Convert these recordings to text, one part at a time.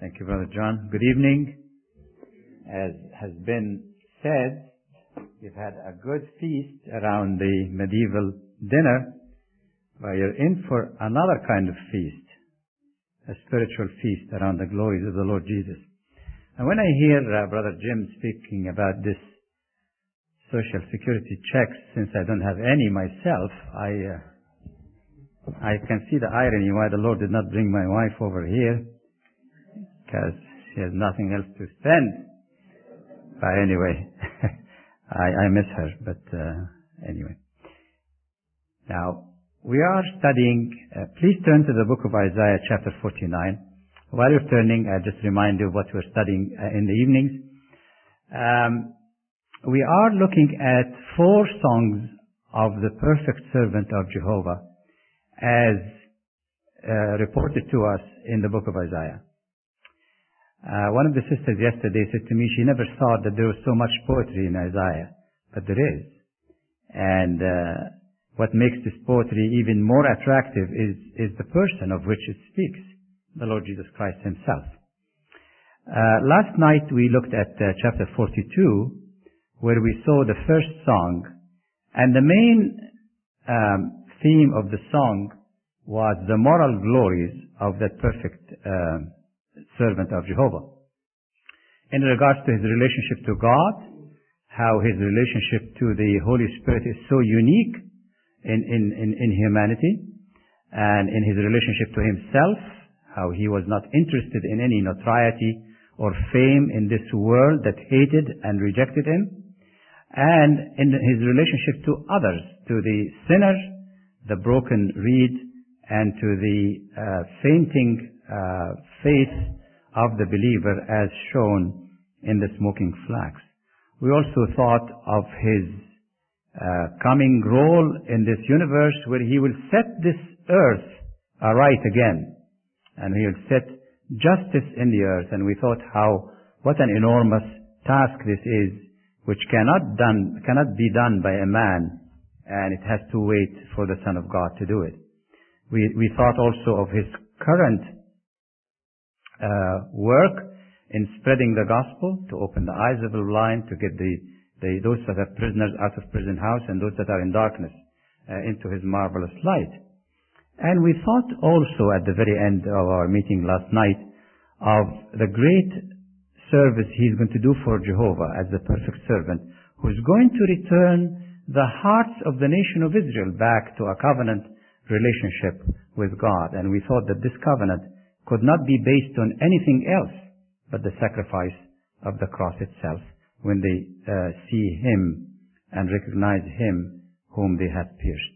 Thank you, Brother John. Good evening. As has been said, we've had a good feast around the medieval dinner, but you're in for another kind of feast, a spiritual feast around the glories of the Lord Jesus. And when I hear Brother Jim speaking about this social security checks, since I don't have any myself, I can see the irony why the Lord did not bring my wife over here, because she has nothing else to spend. But anyway, I miss her, but anyway. Now, we are studying, please turn to the book of Isaiah chapter 49. While you're turning, I'll just remind you of what we're studying in the evenings. We are looking at 4 songs of the perfect servant of Jehovah as reported to us in the book of Isaiah. One of the sisters yesterday said to me she never thought that there was so much poetry in Isaiah, but there is. And what makes this poetry even more attractive is the person of which it speaks, the Lord Jesus Christ himself. Last night we looked at chapter 42, where we saw the first song, and the main theme of the song was the moral glories of that perfect servant of Jehovah. In regards to his relationship to God, how his relationship to the Holy Spirit is so unique in humanity, and in his relationship to himself, how he was not interested in any notoriety or fame in this world that hated and rejected him, and in his relationship to others, to the sinner, the broken reed, and to the fainting faith of the believer as shown in the smoking flax. We also thought of his coming role in this universe, where he will set this earth aright again, and he will set justice in the earth. And we thought what an enormous task this is, which cannot be done by a man, and it has to wait for the Son of God to do it. We thought also of his current work in spreading the gospel, to open the eyes of the blind, to get those that are prisoners out of prison house, and those that are in darkness into his marvelous light. And we thought also at the very end of our meeting last night of the great service he's going to do for Jehovah as the perfect servant, who's going to return the hearts of the nation of Israel back to a covenant relationship with God. And we thought that this covenant could not be based on anything else but the sacrifice of the cross itself, when they see him and recognize him whom they have pierced.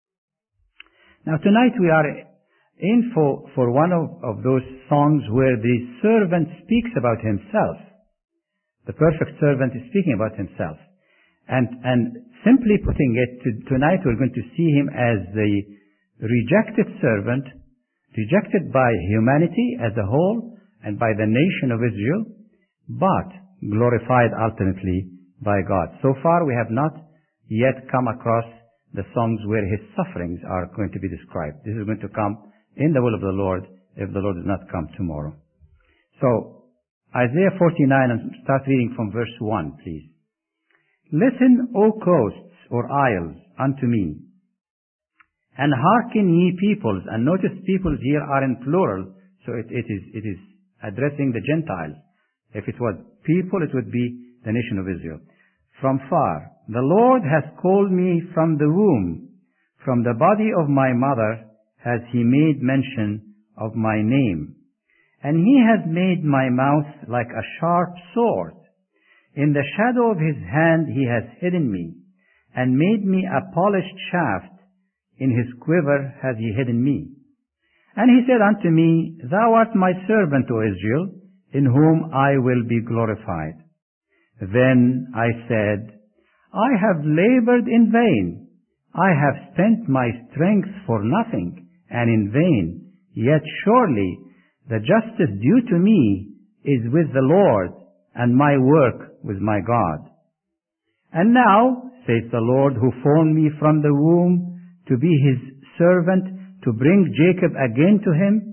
Now tonight we are in for one of those songs where the servant speaks about himself. The perfect servant is speaking about himself. And simply putting it, tonight we're going to see him as the rejected servant, rejected by humanity as a whole and by the nation of Israel, but glorified ultimately by God. So far we have not yet come across the songs where his sufferings are going to be described. This is going to come in the will of the Lord, if the Lord does not come tomorrow. So, Isaiah 49, and start reading from verse 1, please. Listen, O coasts or isles, unto me, and hearken ye peoples. And notice peoples here are in plural, so it is addressing the Gentiles. If it was people, it would be the nation of Israel. From far, the Lord has called me from the womb, from the body of my mother has he made mention of my name. And he has made my mouth like a sharp sword. In the shadow of his hand he has hidden me, and made me a polished shaft. In his quiver has he hidden me. And he said unto me, Thou art my servant, O Israel, in whom I will be glorified. Then I said, I have labored in vain. I have spent my strength for nothing, and in vain. Yet surely the justice due to me is with the Lord, and my work with my God. And now, saith the Lord, who formed me from the womb to be his servant, to bring Jacob again to him,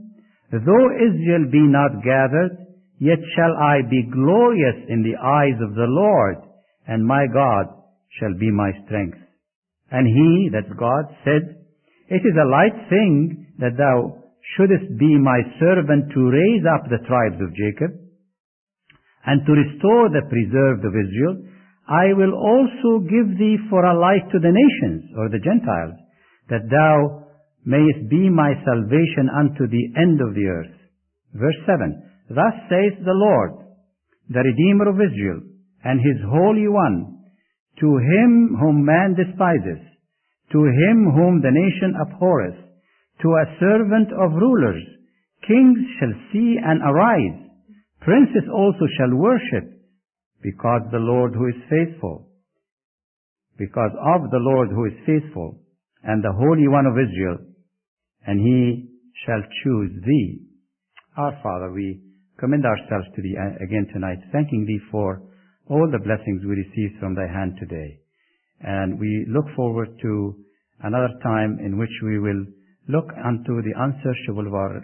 Though Israel be not gathered, yet shall I be glorious in the eyes of the Lord, and my God shall be my strength. And he, that's God, said, It is a light thing that thou shouldest be my servant to raise up the tribes of Jacob, and to restore the preserved of Israel. I will also give thee for a light to the nations, or the Gentiles, that thou mayest be my salvation unto the end of the earth. Verse 7, Thus saith the Lord, the Redeemer of Israel, and his Holy One, to him whom man despises, to him whom the nation abhorreth, to a servant of rulers, kings shall see and arise, princes also shall worship, because the Lord who is faithful, because of the Lord who is faithful, and the Holy One of Israel, and he shall choose thee. Our Father, we commend ourselves to thee again tonight, thanking thee for all the blessings we received from thy hand today. And we look forward to another time in which we will look unto the unsearchable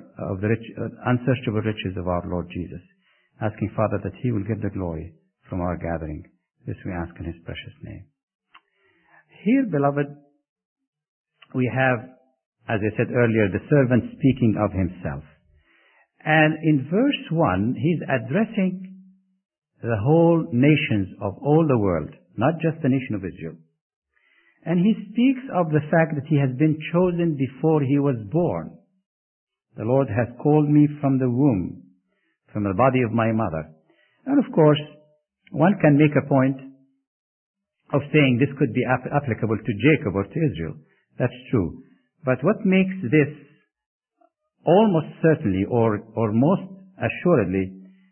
riches of our Lord Jesus, asking, Father, that he will get the glory from our gathering. This we ask in his precious name. Here, beloved, we have, as I said earlier, the servant speaking of himself. And in verse 1, he's addressing the whole nations of all the world, not just the nation of Israel. And he speaks of the fact that he has been chosen before he was born. The Lord has called me from the womb, from the body of my mother. And of course, one can make a point of saying this could be applicable to Jacob or to Israel. That's true. But what makes this almost certainly or most assuredly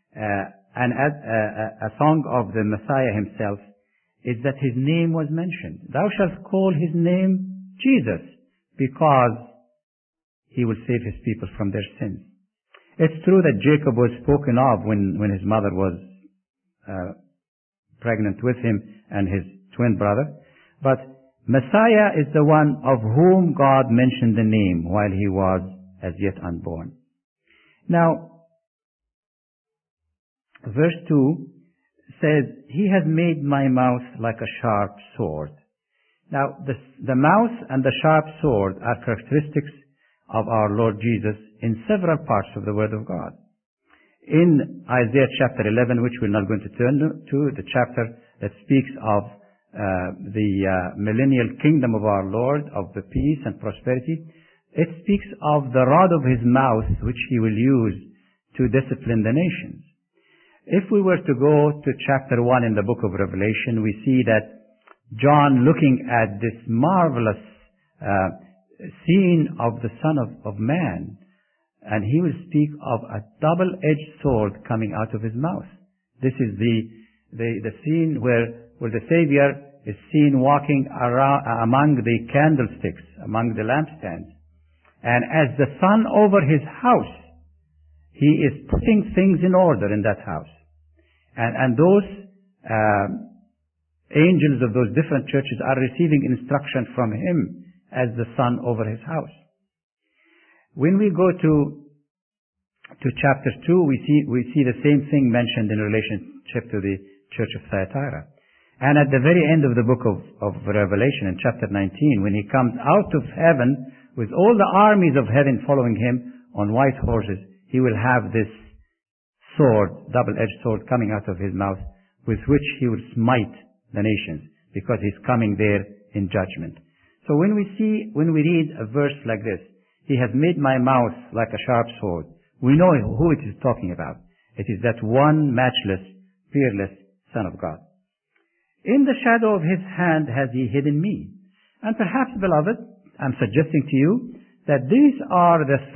a song of the Messiah himself is that his name was mentioned. Thou shalt call his name Jesus, because he will save his people from their sins. It's true that Jacob was spoken of when his mother was pregnant with him and his twin brother, but Messiah is the one of whom God mentioned the name while he was as yet unborn. Now, verse 2 says, He has made my mouth like a sharp sword. Now, the mouth and the sharp sword are characteristics of our Lord Jesus in several parts of the Word of God. In Isaiah chapter 11, which we're not going to turn to, the chapter that speaks of the millennial kingdom of our Lord, of the peace and prosperity, it speaks of the rod of his mouth, which he will use to discipline the nations. If we were to go to chapter 1 in the book of Revelation, we see that John, looking at this marvelous scene of the Son of Man, and he will speak of a double-edged sword coming out of his mouth. This is the scene where the Savior is seen walking around among the candlesticks, among the lampstands. And as the Son over his house, he is putting things in order in that house. And those angels of those different churches are receiving instruction from him as the Son over his house. When we go to chapter 2, we see the same thing mentioned in relationship to the church of Thyatira. And at the very end of the book of Revelation, in chapter 19, when he comes out of heaven with all the armies of heaven following him on white horses, he will have this sword, double-edged sword, coming out of his mouth, with which he will smite the nations, because he's coming there in judgment. So when we read a verse like this, He has made my mouth like a sharp sword, we know who it is talking about. It is that one matchless, fearless Son of God. In the shadow of his hand has he hidden me. And perhaps, beloved, I'm suggesting to you that these are the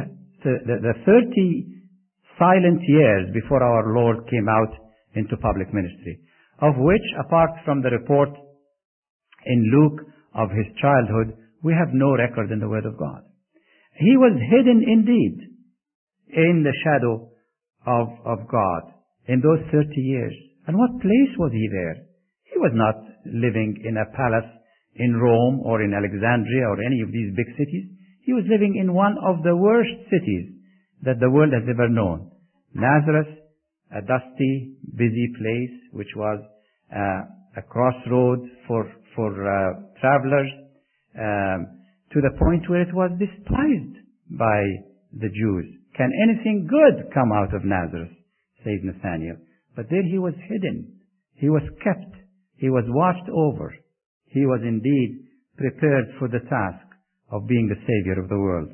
30 silent years before our Lord came out into public ministry, of which, apart from the report in Luke of his childhood, we have no record in the Word of God. He was hidden indeed in the shadow of God in those 30 years. And what place was he there? He was not living in a palace in Rome or in Alexandria or any of these big cities. He was living in one of the worst cities that the world has ever known. Nazareth, a dusty, busy place, which was a crossroad for travelers, to the point where it was despised by the Jews. Can anything good come out of Nazareth? Says Nathanael. But there he was hidden. He was kept. He was watched over. He was indeed prepared for the task of being the Savior of the world.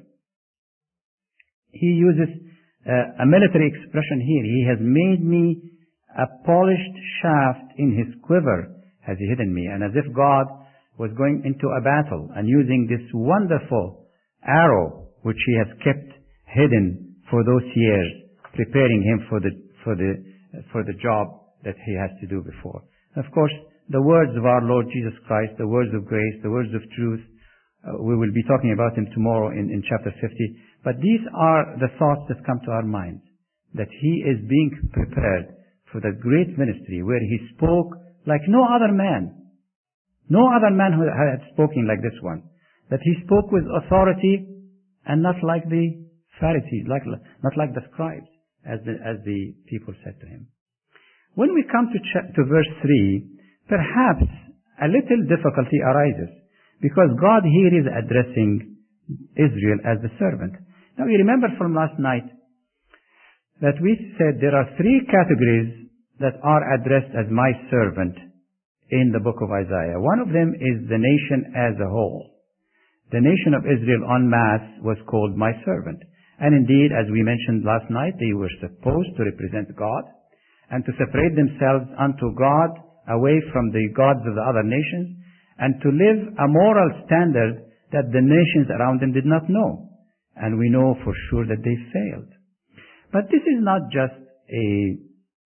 He uses a military expression here. He has made me a polished shaft in his quiver, has he hidden me. And as if God was going into a battle and using this wonderful arrow which he has kept hidden for those years, preparing him for the job that he has to do before. Of course, the words of our Lord Jesus Christ, the words of grace, the words of truth, we will be talking about him tomorrow in chapter 50. But these are the thoughts that come to our minds, that he is being prepared for the great ministry where he spoke like no other man. No other man who had spoken like this one. That he spoke with authority and not like the Pharisees, not like the scribes, as the people said to him. When we come to verse 3, perhaps a little difficulty arises, because God here is addressing Israel as the servant. Now you remember from last night that we said there are three categories that are addressed as my servant in the book of Isaiah. One of them is the nation as a whole. The nation of Israel en masse was called my servant. And indeed, as we mentioned last night, they were supposed to represent God and to separate themselves unto God away from the gods of the other nations and to live a moral standard that the nations around them did not know. And we know for sure that they failed. But this is not just a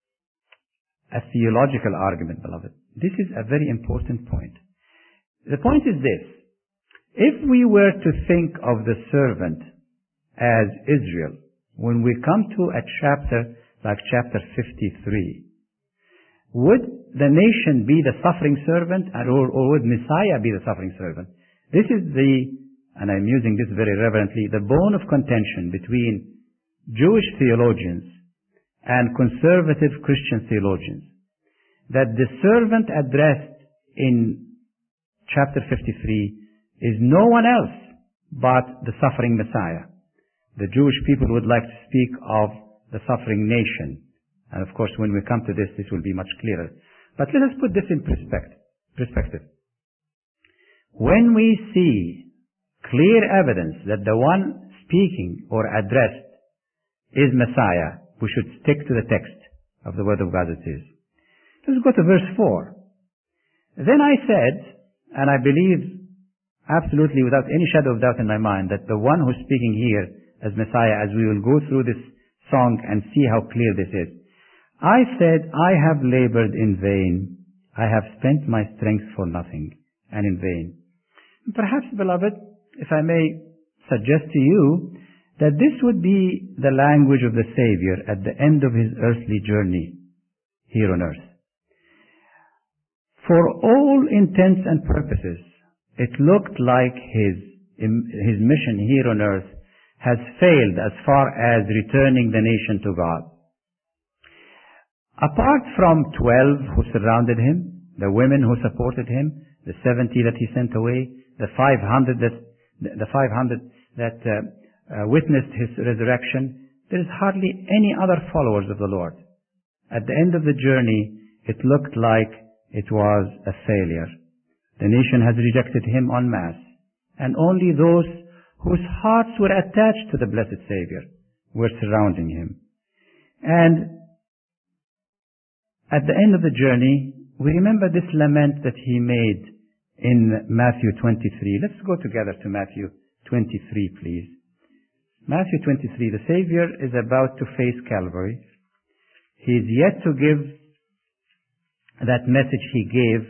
theological argument, beloved. This is a very important point. The point is this. If we were to think of the servant as Israel, when we come to a chapter like chapter 53, would the nation be the suffering servant or would Messiah be the suffering servant? This is and I'm using this very reverently, the bone of contention between Jewish theologians and conservative Christian theologians. That the servant addressed in chapter 53 is no one else but the suffering Messiah. The Jewish people would like to speak of the suffering nation. And of course, when we come to this will be much clearer. But let us put this in perspective. When we see clear evidence that the one speaking or addressed is Messiah, we should stick to the text of the Word of God it is. Let's go to verse 4. Then I said, and I believe absolutely without any shadow of doubt in my mind, that the one who's speaking here as Messiah, as we will go through this song and see how clear this is. I said, I have labored in vain. I have spent my strength for nothing and in vain. Perhaps, beloved, if I may suggest to you that this would be the language of the Savior at the end of his earthly journey here on earth. For all intents and purposes, it looked like his mission here on earth has failed as far as returning the nation to God. Apart from 12 who surrounded him, the women who supported him, the 70 that he sent away, the 500 that witnessed his resurrection, there is hardly any other followers of the Lord. At the end of the journey, it looked like it was a failure. The nation has rejected him en masse, and only those whose hearts were attached to the blessed Savior were surrounding him. And at the end of the journey, we remember this lament that he made in Matthew 23. Let's go together to Matthew 23, please. Matthew 23, the Savior is about to face Calvary. He is yet to give that message he gave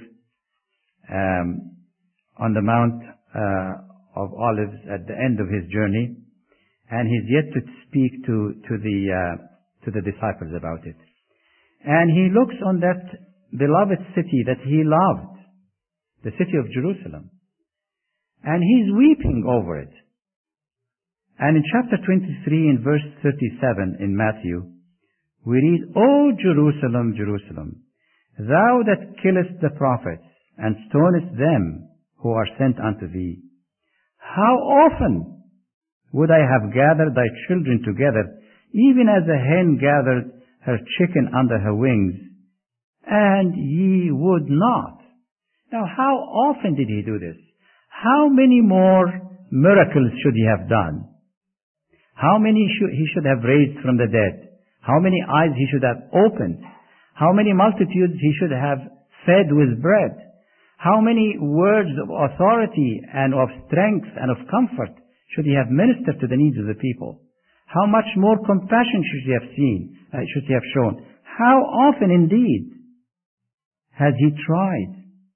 on the Mount of Olives at the end of his journey, and he's yet to speak to the disciples about it. And he looks on that beloved city that he loved, the city of Jerusalem, and he's weeping over it. And in chapter 23 in verse 37 in Matthew, we read, O Jerusalem, Jerusalem, thou that killest the prophets and stonest them who are sent unto thee, how often would I have gathered thy children together, even as a hen gathered her chicken under her wings, and ye would not. Now, how often did he do this? How many more miracles should he have done? How many he should have raised from the dead? How many eyes he should have opened? How many multitudes he should have fed with bread? How many words of authority and of strength and of comfort should he have ministered to the needs of the people? How much more compassion should he have shown? How often indeed has he tried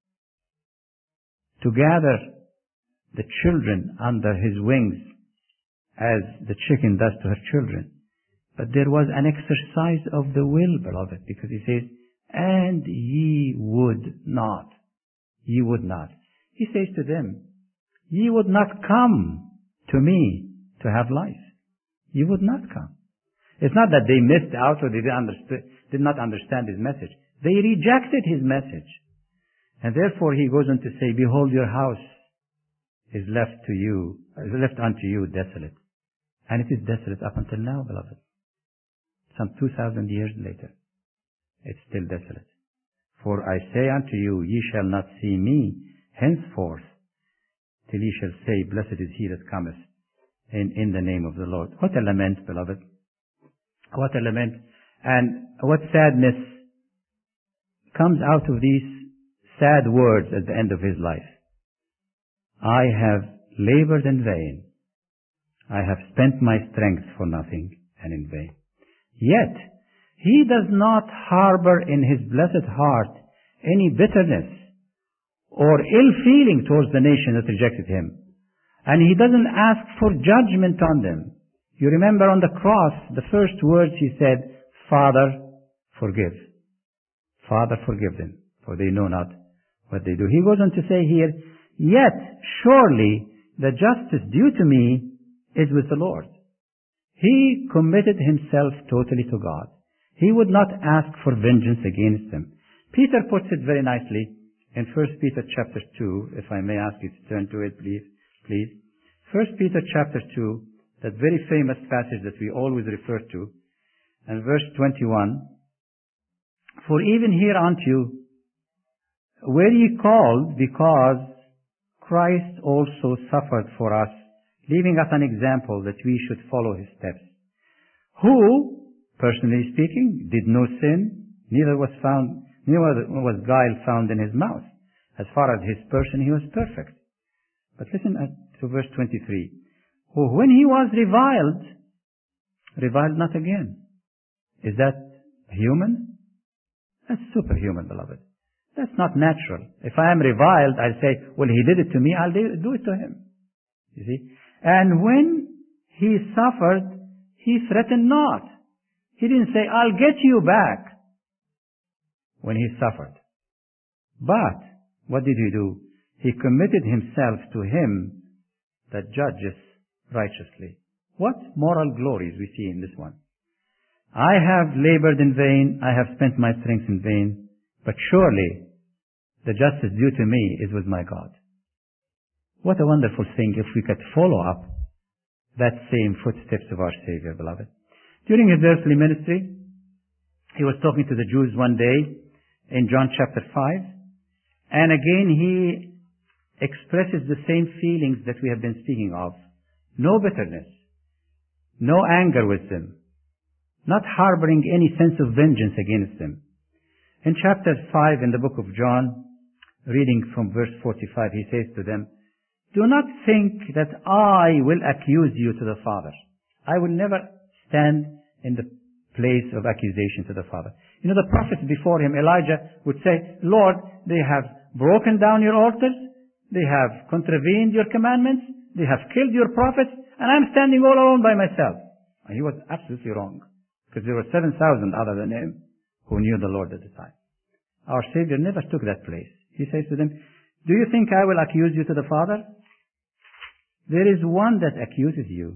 to gather the children under his wings as the chicken does to her children? But there was an exercise of the will, beloved, because he says, and ye would not. Ye would not. He says to them, ye would not come to me to have life. You would not come. It's not that they missed out or they did not understand his message. They rejected his message. And therefore he goes on to say, behold, your house is left unto you desolate. And it is desolate up until now, beloved. Some 2,000 years later, it's still desolate. For I say unto you, ye shall not see me henceforth, till ye shall say, blessed is he that cometh in the name of the Lord. What a lament, beloved. What a lament. And what sadness comes out of these sad words at the end of his life. I have labored in vain. I have spent my strength for nothing and in vain. Yet, he does not harbor in his blessed heart any bitterness or ill feeling towards the nation that rejected him. And he doesn't ask for judgment on them. You remember on the cross, the first words he said, Father, forgive. Father, forgive them, for they know not what they do. He goes on to say here, yet surely the justice due to me is with the Lord. He committed himself totally to God. He would not ask for vengeance against them. Peter puts it very nicely in 1 Peter chapter 2, if I may ask you to turn to it, please. 1 Peter chapter 2, that very famous passage that we always refer to, and verse 21, for even hereunto were ye called, because Christ also suffered for us, leaving us an example that we should follow his steps. Who, personally speaking, did no sin, neither was guile found in his mouth. As far as his person, he was perfect. But listen to verse 23. Who, when he was reviled not again. Is that human? That's superhuman, beloved. That's not natural. If I am reviled, I'll say, well, he did it to me, I'll do it to him. You see? And when he suffered, he threatened not. He didn't say, I'll get you back when he suffered. But what did he do? He committed himself to him that judges righteously. What moral glories we see in this one. I have labored in vain, I have spent my strength in vain, but surely the justice due to me is with my God. What a wonderful thing if we could follow up that same footsteps of our Savior, beloved. During his earthly ministry, he was talking to the Jews one day in John chapter 5, and again he expresses the same feelings that we have been speaking of. No bitterness, no anger with them, not harboring any sense of vengeance against them. In chapter 5 in the book of John, reading from verse 45, he says to them, do not think that I will accuse you to the Father. I will never stand in the place of accusation to the Father. You know, the prophets before him, Elijah, would say, Lord, they have broken down your altars, they have contravened your commandments, they have killed your prophets, and I'm standing all alone by myself. And he was absolutely wrong, because there were 7,000 other than him who knew the Lord at the time. Our Savior never took that place. He says to them, do you think I will accuse you to the Father? There is one that accuses you,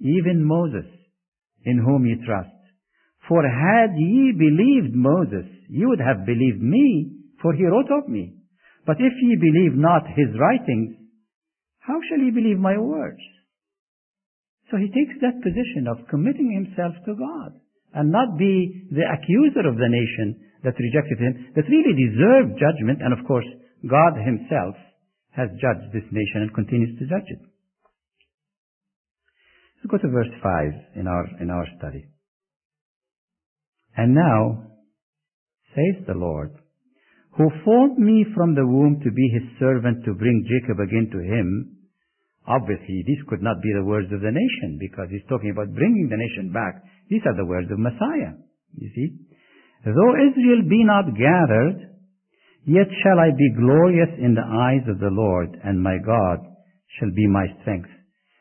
even Moses, in whom ye trust. For had ye believed Moses, ye would have believed me, for he wrote of me. But if ye believe not his writings, how shall ye believe my words? So he takes that position of committing himself to God and not be the accuser of the nation that rejected him, that really deserved judgment. And of course, God himself has judged this nation and continues to judge it. Let's go to verse 5 in our study. And now, says the Lord, who formed me from the womb to be his servant to bring Jacob again to him. Obviously, these could not be the words of the nation, because he's talking about bringing the nation back. These are the words of Messiah, you see. Though Israel be not gathered, yet shall I be glorious in the eyes of the Lord, and my God shall be my strength.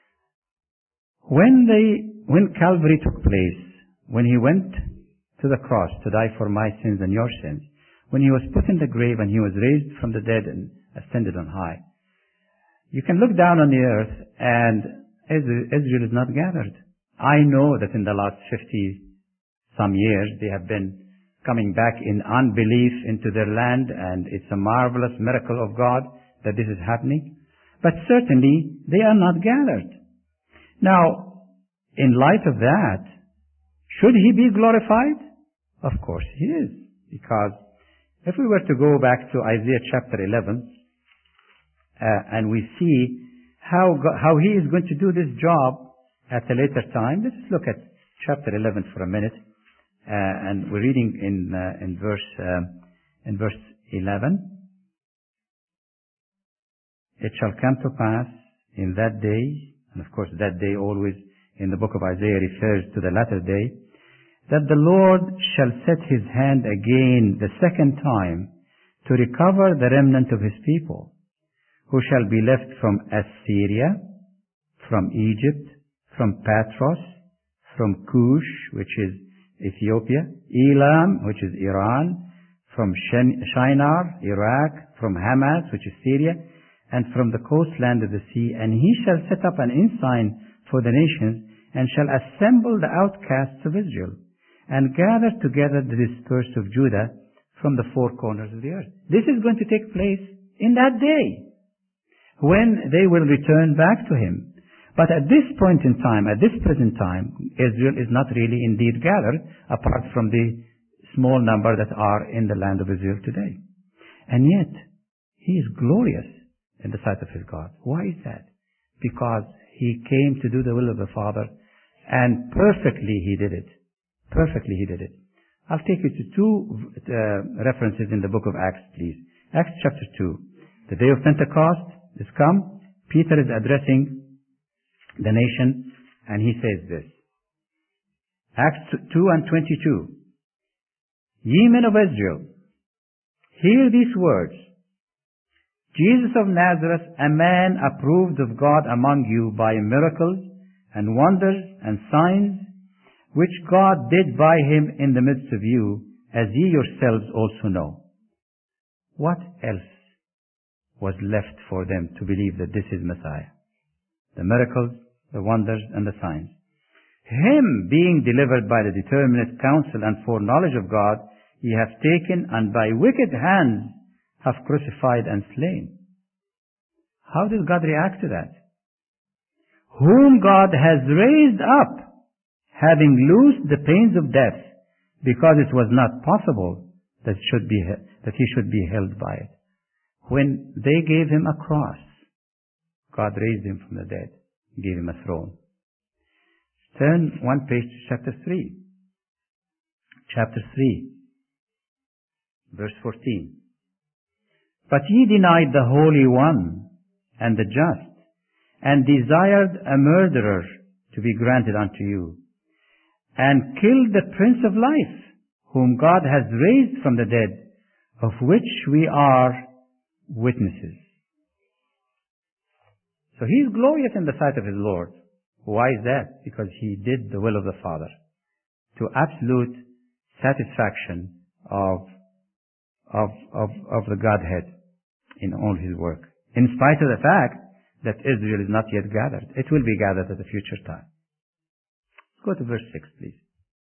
When Calvary took place, when he went to the cross to die for my sins and your sins, when he was put in the grave and he was raised from the dead and ascended on high, you can look down on the earth and Israel is not gathered. I know that in the last 50-some years they have been coming back in unbelief into their land, and it's a marvelous miracle of God that this is happening. But certainly they are not gathered. Now, in light of that, should he be glorified? Of course he is. Because if we were to go back to Isaiah chapter 11, and we see how he is going to do this job at a later time. Let's look at chapter 11 for a minute, and we're reading in verse 11. It shall come to pass in that day, and of course that day always in the book of Isaiah refers to the latter day, that the Lord shall set his hand again the second time to recover the remnant of his people, who shall be left from Assyria, from Egypt, from Patros, from Cush, which is Ethiopia, Elam, which is Iran, from Shinar, Iraq, from Hamath, which is Syria, and from the coastland of the sea. And he shall set up an ensign for the nations, and shall assemble the outcasts of Israel, and gather together the dispersed of Judah from the four corners of the earth. This is going to take place in that day, when they will return back to him. But at this point in time, at this present time, Israel is not really indeed gathered, apart from the small number that are in the land of Israel today. And yet, he is glorious in the sight of his God. Why is that? Because he came to do the will of the Father, and perfectly he did it. Perfectly he did it. I'll take you to two references in the book of Acts, please. Acts chapter 2. The day of Pentecost is come. Peter is addressing the nation, and he says this. Acts 2 and 22. Ye men of Israel, hear these words. Jesus of Nazareth, a man approved of God among you by miracles and wonders and signs, which God did by him in the midst of you, as ye yourselves also know. What else was left for them to believe that this is Messiah? The miracles, the wonders, and the signs. Him being delivered by the determinate counsel and foreknowledge of God, ye have taken, and by wicked hands have crucified and slain. How does God react to that? Whom God has raised up, having loosed the pains of death, because it was not possible that he should be held by it. When they gave him a cross, God raised him from the dead, gave him a throne. Turn one page to chapter 3. Chapter 3, verse 14. But ye denied the Holy One and the just, and desired a murderer to be granted unto you, and killed the Prince of Life, whom God has raised from the dead, of which we are witnesses. So he is glorious in the sight of his Lord. Why is that? Because he did the will of the Father, to absolute satisfaction of the Godhead in all his work, in spite of the fact that Israel is not yet gathered. It will be gathered at a future time. Go to verse 6, please.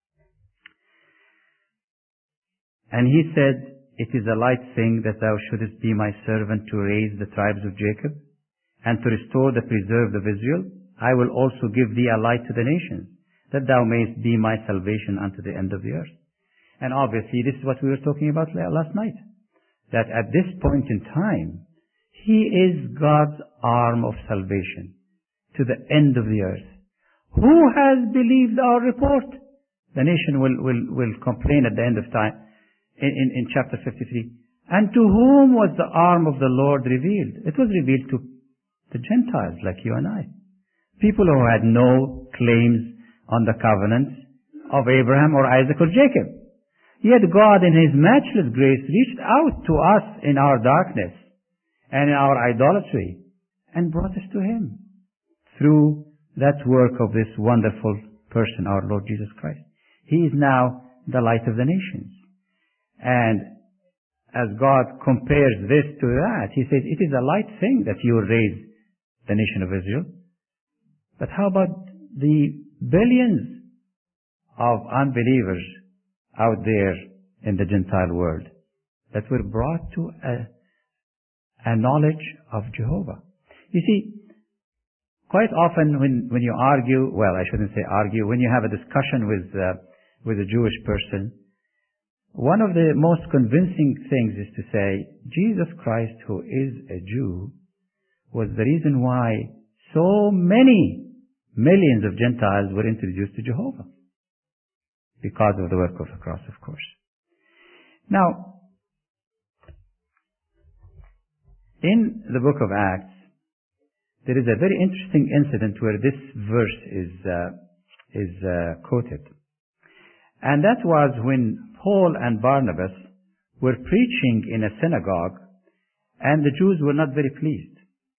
And he said, it is a light thing that thou shouldest be my servant to raise the tribes of Jacob, and to restore the preserved of Israel. I will also give thee a light to the nations, that thou mayest be my salvation unto the end of the earth. And obviously, this is what we were talking about last night. That at this point in time, he is God's arm of salvation to the end of the earth. Who has believed our report? The nation will complain at the end of time in chapter 53. And to whom was the arm of the Lord revealed? It was revealed to the Gentiles like you and I. People who had no claims on the covenants of Abraham or Isaac or Jacob. Yet God in His matchless grace reached out to us in our darkness and in our idolatry and brought us to Him through that work of this wonderful person, our Lord Jesus Christ. He is now the light of the nations. And as God compares this to that, He says, it is a light thing that you raise the nation of Israel. But how about the billions of unbelievers out there in the Gentile world that were brought to a knowledge of Jehovah? You see, quite often when you argue, well, I shouldn't say argue, when you have a discussion with a Jewish person, one of the most convincing things is to say, Jesus Christ, who is a Jew, was the reason why so many millions of Gentiles were introduced to Jehovah. Because of the work of the cross, of course. Now, in the book of Acts, there is a very interesting incident where this verse is quoted. And that was when Paul and Barnabas were preaching in a synagogue, and the Jews were not very pleased.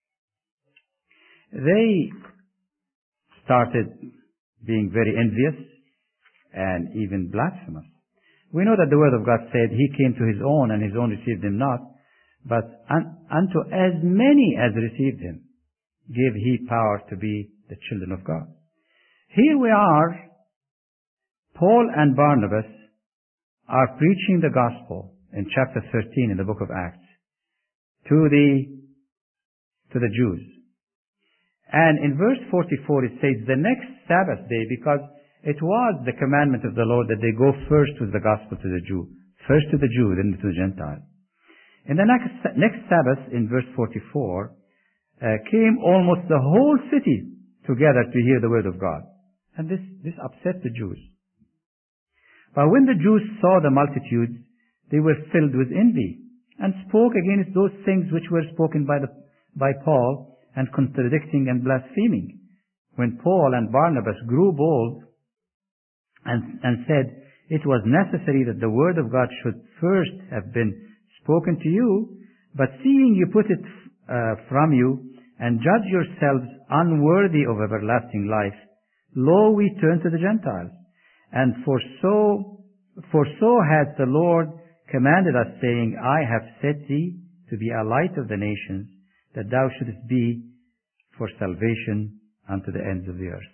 They started being very envious and even blasphemous. We know that the Word of God said, He came to His own, and His own received Him not. But unto as many as received Him, gave He power to be the children of God. Here we are, Paul and Barnabas are preaching the gospel in chapter 13 in the book of Acts to the Jews. And in verse 44 it says, the next Sabbath day, because it was the commandment of the Lord that they go first with the gospel to the Jew. First to the Jew, then to the Gentile. In the next Sabbath, in verse 44, came almost the whole city together to hear the word of God. And this upset the Jews. But when the Jews saw the multitudes, they were filled with envy and spoke against those things which were spoken by Paul, and contradicting and blaspheming. When Paul and Barnabas grew bold and said, it was necessary that the word of God should first have been spoken to you, but seeing you put it from you, and judge yourselves unworthy of everlasting life, lo, we turn to the Gentiles. And for so hath the Lord commanded us, saying, I have set thee to be a light of the nations, that thou shouldest be for salvation unto the ends of the earth.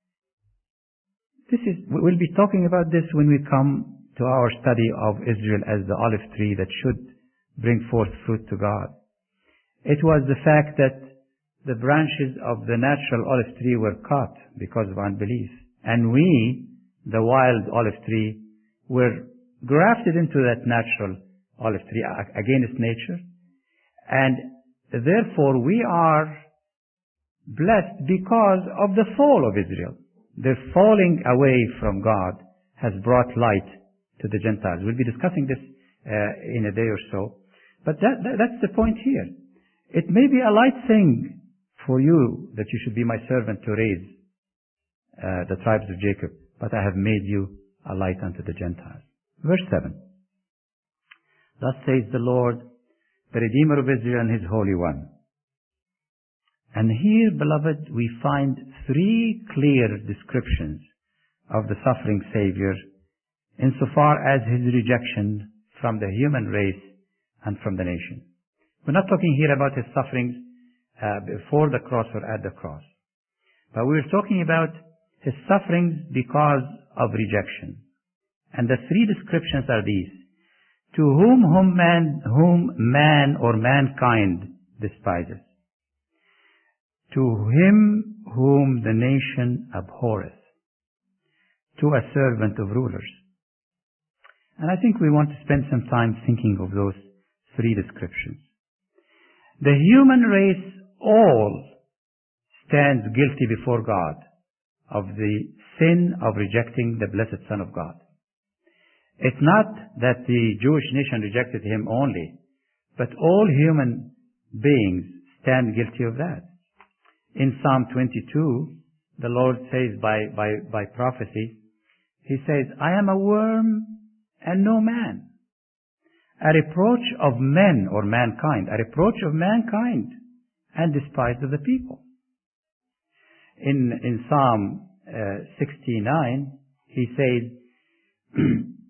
We'll be talking about this when we come to our study of Israel as the olive tree that should bring forth fruit to God. It was the fact that the branches of the natural olive tree were cut because of unbelief. And we, the wild olive tree, were grafted into that natural olive tree against nature. And therefore we are blessed because of the fall of Israel. Their falling away from God has brought light to the Gentiles. We'll be discussing this in a day or so. But that's the point here. It may be a light thing for you that you should be my servant to raise the tribes of Jacob, but I have made you a light unto the Gentiles. Verse 7. Thus says the Lord, the Redeemer of Israel and His Holy One. And here, beloved, we find three clear descriptions of the suffering Savior insofar as His rejection from the human race and from the nation. We're not talking here about His sufferings before the cross or at the cross. But we're talking about his sufferings because of rejection. And the three descriptions are these: to whom man or mankind despises, to him whom the nation abhorreth, to a servant of rulers. And I think we want to spend some time thinking of those three descriptions. The human race all stands guilty before God of the sin of rejecting the blessed Son of God. It's not that the Jewish nation rejected him only, but all human beings stand guilty of that. In Psalm 22, the Lord says by prophecy, He says, I am a worm and no man, a reproach of men or mankind, a reproach of mankind and despised of the people. In Psalm 69, he says,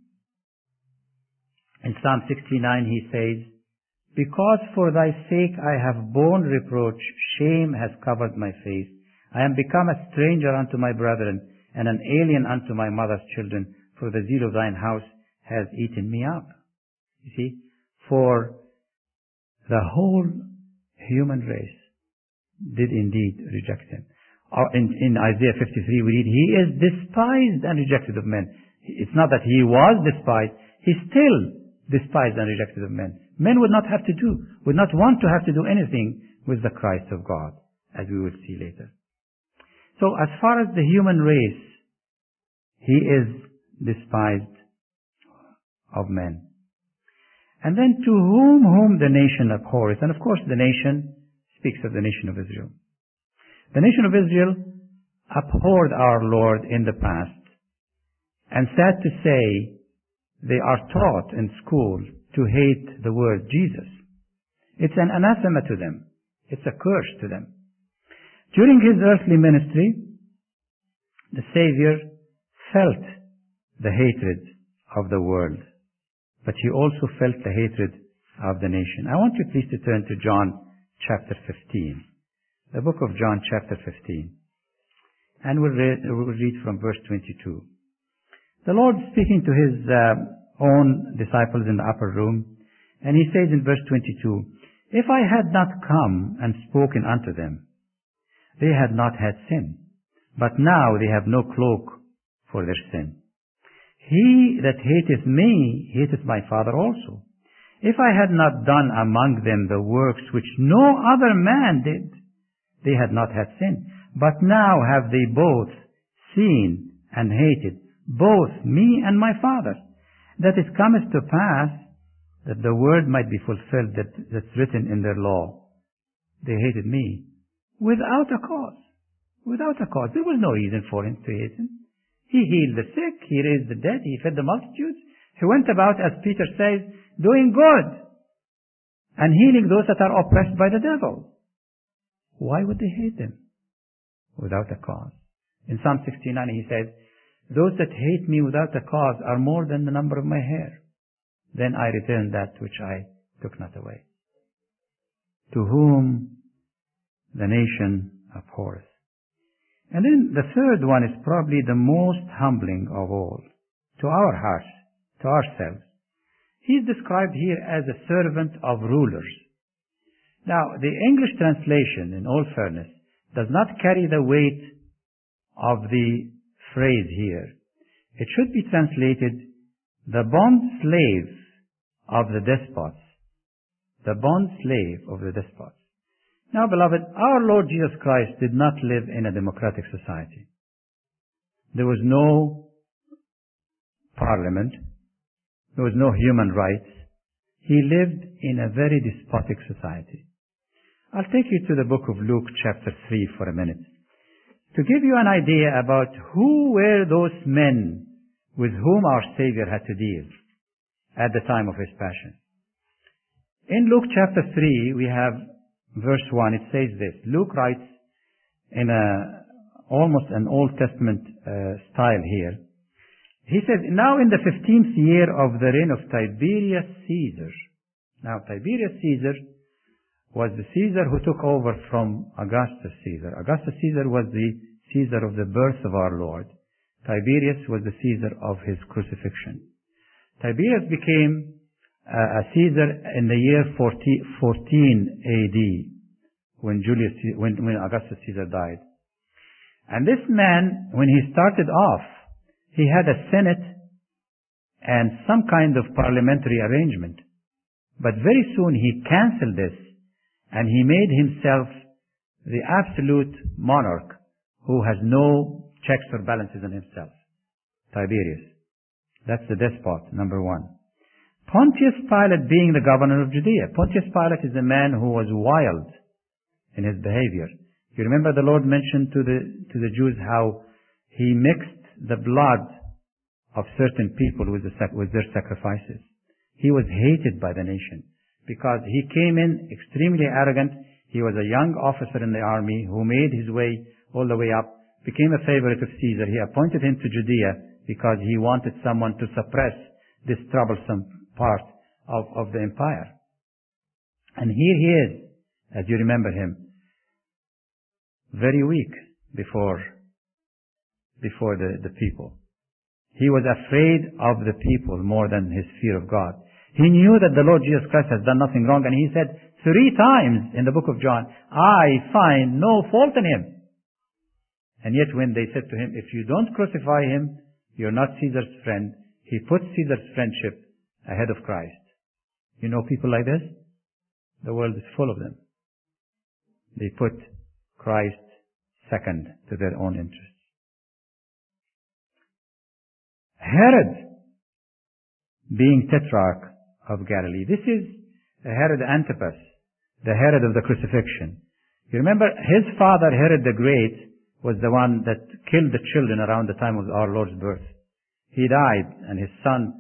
in Psalm 69 he says, because for thy sake I have borne reproach, shame has covered my face. I am become a stranger unto my brethren, and an alien unto my mother's children, for the zeal of thine house has eaten me up. You see, for the whole human race did indeed reject him. In Isaiah 53 we read, he is despised and rejected of men. It's not that he was despised, he's still despised and rejected of men. Men would not want to have to do anything with the Christ of God, as we will see later. So as far as the human race, he is despised of men. And then to whom the nation abhorreth. And of course the nation speaks of the nation of Israel. The nation of Israel abhorred our Lord in the past. And sad to say, they are taught in school to hate the word Jesus. It's an anathema to them. It's a curse to them. During his earthly ministry, the Savior felt the hatred of the world, but he also felt the hatred of the nation. I want you please to turn to John chapter 15. The book of John chapter 15. And we'll read from verse 22. The Lord speaking to his own disciples in the upper room, and he says in verse 22, if I had not come and spoken unto them, they had not had sin, but now they have no cloak for their sin. He that hateth me hateth my Father also. If I had not done among them the works which no other man did, they had not had sin. But now have they both seen and hated, both me and my Father. That it cometh to pass that the word might be fulfilled that's written in their law. They hated me without a cause. Without a cause. There was no reason for him to hate him. He healed the sick, he raised the dead, he fed the multitudes. He went about, as Peter says, doing good and healing those that are oppressed by the devil. Why would they hate him? Without a cause. In Psalm 69 he says, those that hate me without a cause are more than the number of my hair. Then I return that which I took not away. To whom the nation abhorreth. And then the third one is probably the most humbling of all. To our hearts, to ourselves. He is described here as a servant of rulers. Now, the English translation, in all fairness, does not carry the weight of the phrase here. It should be translated, the bond slave of the despots. The bond slave of the despots. Now, beloved, our Lord Jesus Christ did not live in a democratic society. There was no parliament. There was no human rights. He lived in a very despotic society. I'll take you to the book of Luke chapter 3 for a minute, to give you an idea about who were those men with whom our Savior had to deal at the time of his passion. In Luke chapter 3, we have verse 1. It says this. Luke writes in almost an Old Testament style here. He says, now in the 15th year of the reign of Tiberius Caesar. Now, Tiberius Caesar was the Caesar who took over from Augustus Caesar. Augustus Caesar was the Caesar of the birth of our Lord. Tiberius was the Caesar of his crucifixion. Tiberius became a Caesar in the year 14 AD, when Augustus Caesar died. And this man, when he started off, he had a senate and some kind of parliamentary arrangement. But very soon he cancelled this, and he made himself the absolute monarch who has no checks or balances on himself. Tiberius. That's the despot, number one. Pontius Pilate being the governor of Judea. Pontius Pilate is a man who was wild in his behavior. You remember the Lord mentioned to the Jews how he mixed the blood of certain people with their sacrifices. He was hated by the nation because he came in extremely arrogant. He was a young officer in the army who made his way all the way up, became a favorite of Caesar. He appointed him to Judea because he wanted someone to suppress this troublesome part of the empire. And here he is, as you remember him, very weak before the people. He was afraid of the people more than his fear of God. He knew that the Lord Jesus Christ has done nothing wrong, and he said 3 times in the book of John, I find no fault in him. And yet when they said to him, if you don't crucify him, you're not Caesar's friend, he put Caesar's friendship ahead of Christ. You know people like this? The world is full of them. They put Christ second to their own interests. Herod being tetrarch of Galilee. This is Herod Antipas, the Herod of the crucifixion. You remember his father, Herod the Great, was the one that killed the children around the time of our Lord's birth. He died, and his son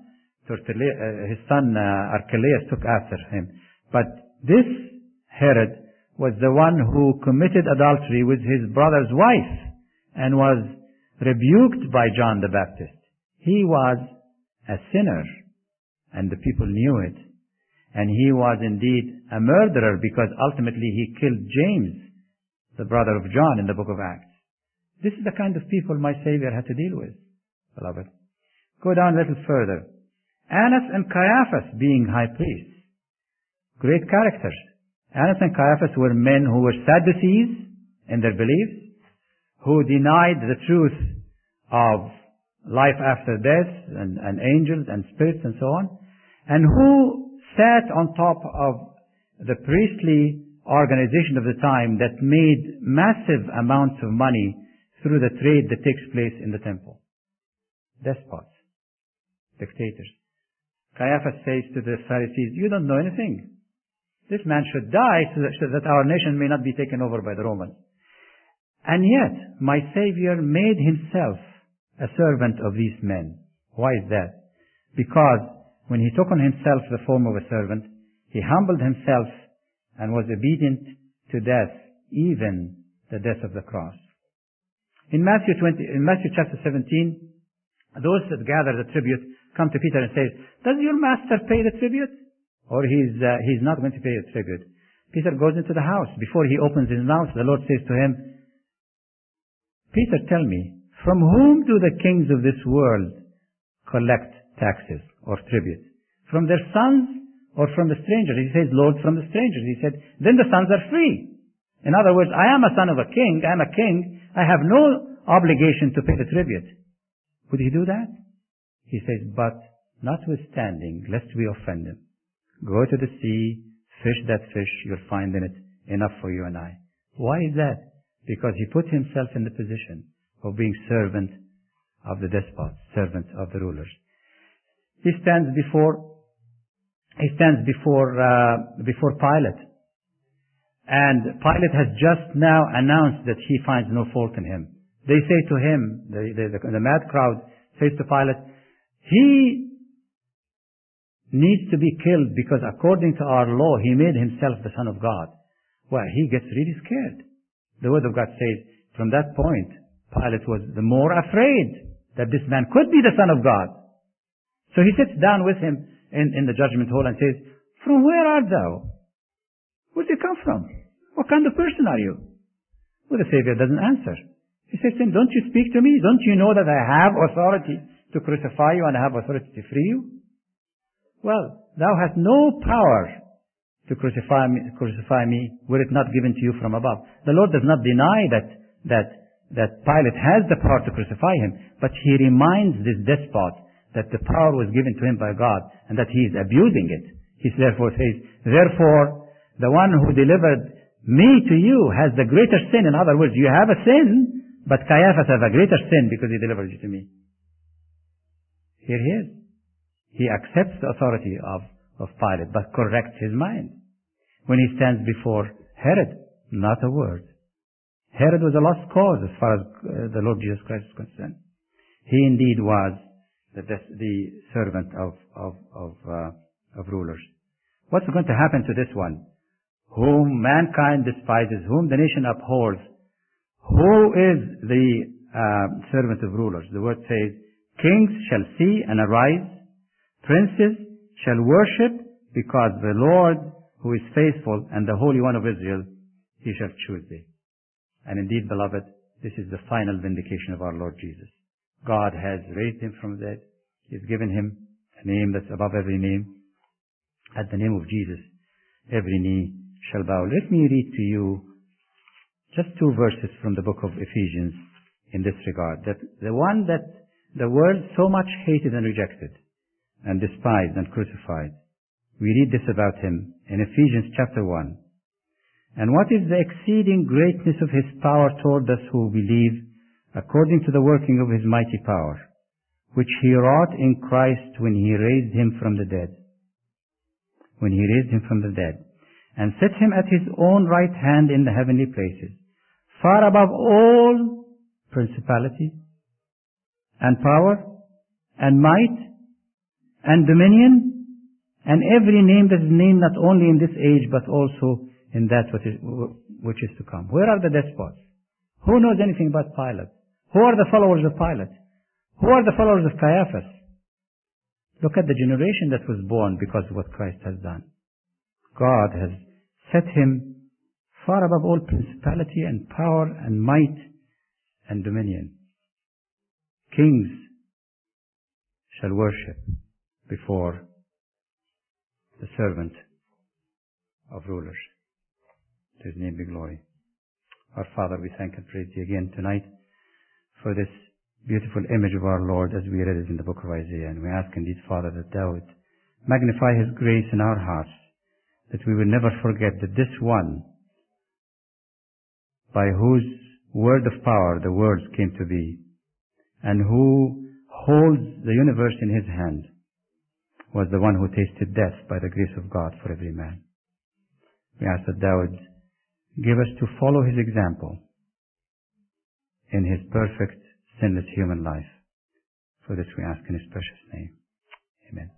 Archelaus took after him. But this Herod was the one who committed adultery with his brother's wife and was rebuked by John the Baptist. He was a sinner, and the people knew it. And he was indeed a murderer because ultimately he killed James, the brother of John, in the book of Acts. This is the kind of people my Savior had to deal with, beloved. Go down a little further. Annas and Caiaphas being high priests. Great characters. Annas and Caiaphas were men who were Sadducees in their beliefs, who denied the truth of life after death and angels and spirits and so on, and who sat on top of the priestly organization of the time that made massive amounts of money through the trade that takes place in the temple. Despots. Dictators. Caiaphas says to the Pharisees, you don't know anything. This man should die so that our nation may not be taken over by the Romans. And yet, my Savior made himself a servant of these men. Why is that? Because when he took on himself the form of a servant, he humbled himself and was obedient to death, even the death of the cross. In Matthew chapter 17, those that gather the tribute come to Peter and say, does your master pay the tribute? Or he's not going to pay the tribute. Peter goes into the house. Before he opens his mouth, the Lord says to him, Peter, tell me, from whom do the kings of this world collect taxes or tribute? From their sons or from the strangers? He says, Lord, from the strangers. He said, then the sons are free. In other words, I am a son of a king. I am a king. I have no obligation to pay the tribute. Would he do that? He says, but notwithstanding, lest we offend him, go to the sea, fish that fish, you'll find in it enough for you and I. Why is that? Because he put himself in the position of being servant of the despots, servant of the rulers. He stands before Pilate. And Pilate has just now announced that he finds no fault in him. They say to him, the mad crowd says to Pilate, he needs to be killed because according to our law, he made himself the Son of God. Well, he gets really scared. The Word of God says, from that point, Pilate was the more afraid that this man could be the Son of God. So he sits down with him in the judgment hall and says, from where art thou? Where did you come from? What kind of person are you? Well, the Savior doesn't answer. He says to him, don't you speak to me? Don't you know that I have authority to crucify you and I have authority to free you? Well, thou hast no power to crucify me were it not given to you from above. The Lord does not deny that Pilate has the power to crucify him, but he reminds this despot that the power was given to him by God and that he is abusing it. He therefore says, therefore, the one who delivered me to you has the greater sin. In other words, you have a sin, but Caiaphas has a greater sin because he delivered you to me. Here he is. He accepts the authority of Pilate, but corrects his mind. When he stands before Herod, not a word. Herod was a lost cause as far as the Lord Jesus Christ is concerned. He indeed was the servant of rulers. What's going to happen to this one? Whom mankind despises, whom the nation abhors. Who is the servant of rulers? The word says, kings shall see and arise, princes shall worship, because the Lord who is faithful and the Holy One of Israel, he shall choose thee. And indeed, beloved, this is the final vindication of our Lord Jesus. God has raised him from the dead. He has given him a name that's above every name. At the name of Jesus, every knee shall bow. Let me read to you just 2 verses from the book of Ephesians in this regard. That the one that the world so much hated and rejected and despised and crucified. We read this about him in Ephesians chapter 1. And what is the exceeding greatness of his power toward us who believe, according to the working of his mighty power, which he wrought in Christ when he raised him from the dead. When he raised him from the dead, and set him at his own right hand in the heavenly places, far above all principality, and power, and might, and dominion, and every name that is named not only in this age, but also in that which is to come. Where are the despots? Who knows anything about Pilate? Who are the followers of Pilate? Who are the followers of Caiaphas? Look at the generation that was born because of what Christ has done. God has set him far above all principality and power and might and dominion. Kings shall worship before the servant of rulers. To his name be glory. Our Father, we thank and praise thee again tonight for this beautiful image of our Lord as we read it in the book of Isaiah. And we ask indeed, Father, that thou would magnify his grace in our hearts, that we will never forget that this one, by whose word of power the worlds came to be, and who holds the universe in his hand, was the one who tasted death by the grace of God for every man. We ask that thou would give us to follow his example in his perfect, sinless human life. For this we ask in his precious name. Amen.